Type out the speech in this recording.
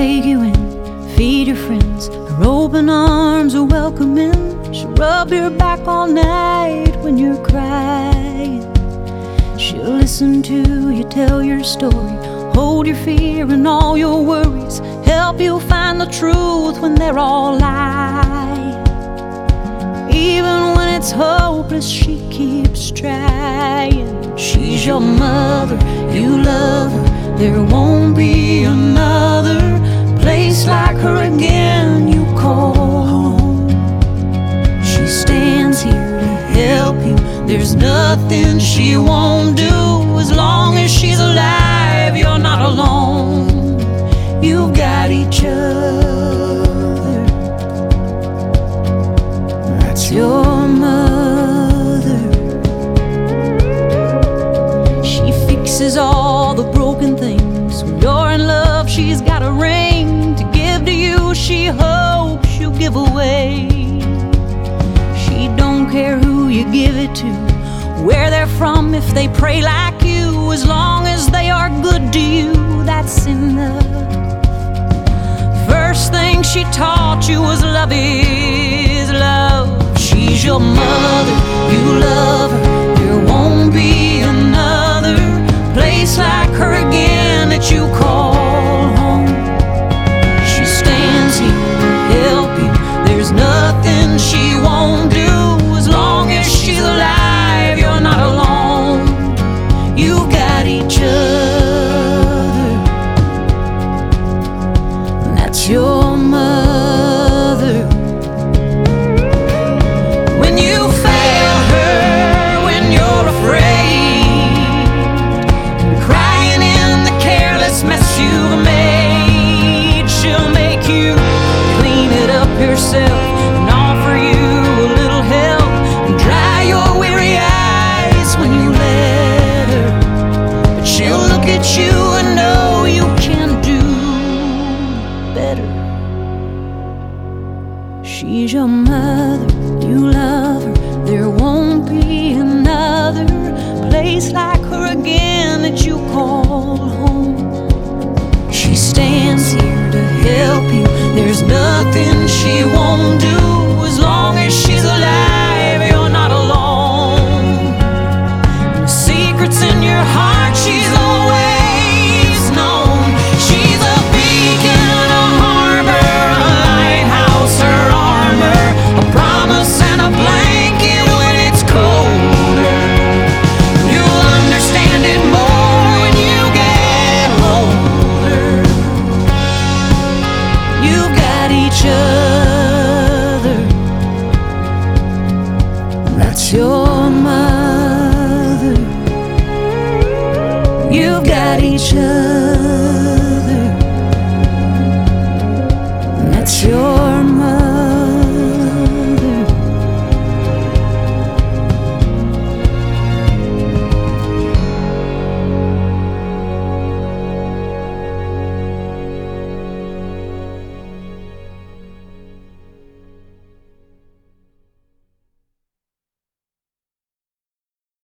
take you in, feed your friends. Her open arms are welcoming. She'll rub your back all night when you're crying. She'll listen to you tell your story, hold your fear and all your worries, help you find the truth when they're all lies. Even when it's hopeless, she keeps trying. She's your mother, you love her, there won't be another place like her again you call home. She stands here to help you, there's nothing she won't do. As long as she's alive, you're not alone. You've got each other. That's your mother. She fixes all the broken things. When you're in love, she's got a ring to give to you. She hopes you give away. She don't care who you give it to, where they're from, if they pray like you. As long as they are good to you, that's enough. First thing she taught you was love is love. She's your mother, you love her, there won't be another place like her again that you call home. She stands here to help you, there's nothing she won't do. As long as she's alive, you're not alone. You've got each other. And that's your mother. When you fail her, when you're afraid, and crying in the careless mess you've made, she'll make you clean it up yourself and offer you a little help and dry your weary eyes when you let her. But she'll look at you and know you can do better. She's your mother, you love her, there won't be another place like her again that you call home. She stands here to help you, there's nothing she won't do. As long as she's alive, you're not alone. And the secrets in your heart, she's always known. She's a beacon, a harbor, a lighthouse, her armor, a promise and a blanket when it's colder. You'll understand it more when you get older. You've got each other. That's your mother. You've got each other.